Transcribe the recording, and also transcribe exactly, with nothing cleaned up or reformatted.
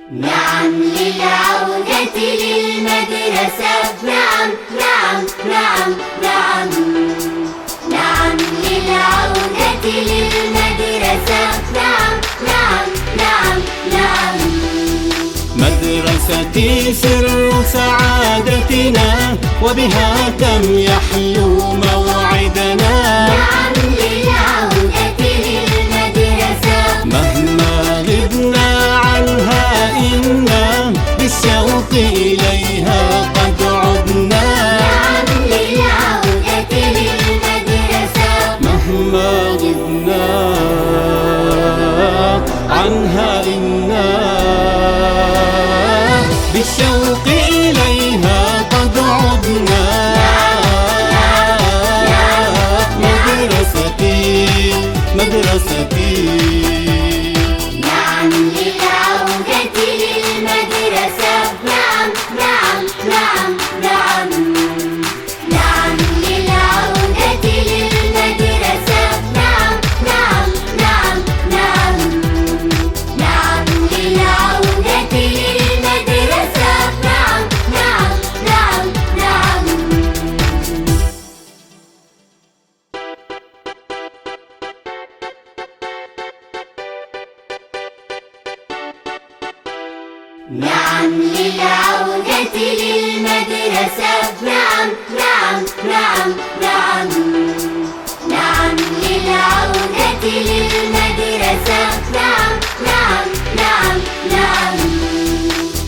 نعم للعودة للمدرسة، نعم نعم نعم نعم نعم للعودة للمدرسة، نعم نعم نعم نعم. مدرستي سر سعادتنا، وبها كم يحلو